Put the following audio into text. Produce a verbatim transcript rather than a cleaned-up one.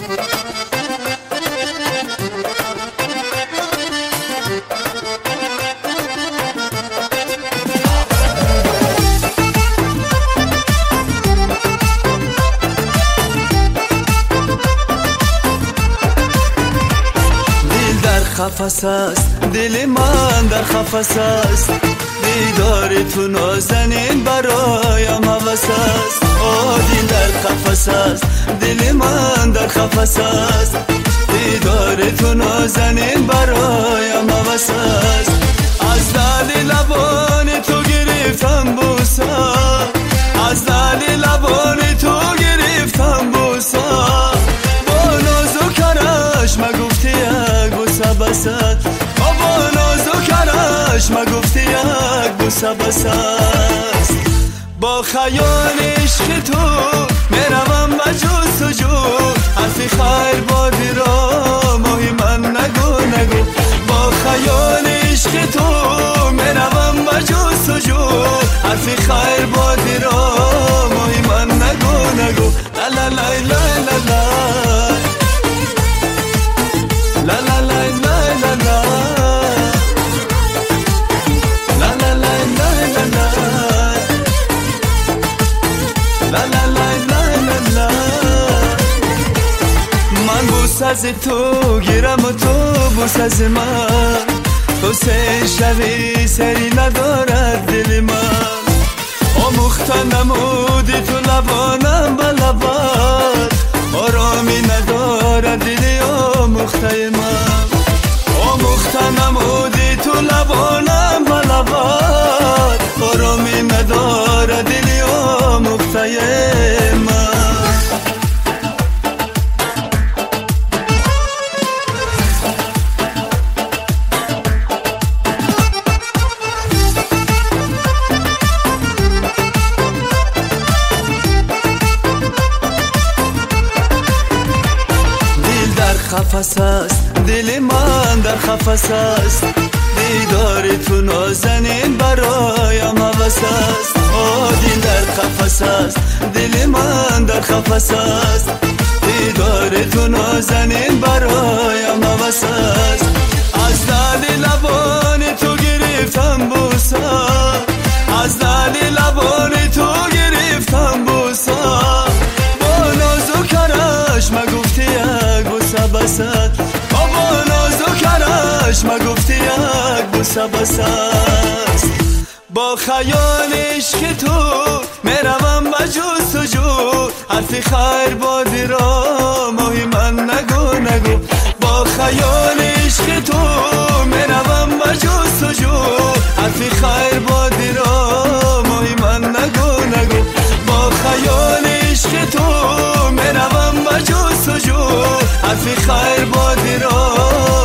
خفس است دل من در خفس است، دیدار تو نازنین برایم هوس است. آه دل در خفس است، دل من در خفس است، دیدار تو نازنین برایم هوس است. از لعل لبان تو گرفتم بوسه، از لعل لبان تو گرفتم بوسه، با ناز و کرش مگفتی یک بوسه بسد، با ناز و کرش مگفتی یک بوسه بسد. با خیال عشق تو میروم به جست و جو، حرفی خیر بادی را ماهی من نگو نگو. با خیال عشق تو میروم به جست و جو، حرفی خیر بادی را ماهی من نگو نگو. لا لا لا لا لا لا لا لا لا لا لا لا لا لا لا لا. من بوس از تو گیرم و تو بوس از من، تو سه شوی سری ندارد دل من. آموختن نمودی تو لبانم به لبات، آرامی ندارد دلی آموخته من. آموختن نمودی تو لبانم به لبات، آرامی ندارد دلی آموخته من. خفس است دل من در خفس است، دیدار تو نازنین برایم هوس است. آه دل در خفس است، دل من در خفس است، دیدار تو نازنین برایم هوس است. از لعل لبان تو گرفتم بوسه، از لعل لبان تو گرفتم بوسه، با ناز و کرش مگفتی یک بوسه بسد، با ناز و کرش مگفتی یک بوسه بسد. با خیال عشق تو میروم به جست و جو، حرفی خیر بادی را ماهی من نگو نگو. با خیال عشق تو میروم به جست و جو، حرفی خیر بادی را ماهی من نگو نگو. با خیال عشق تو میروم به جست و جو، حرفی خیر بادی را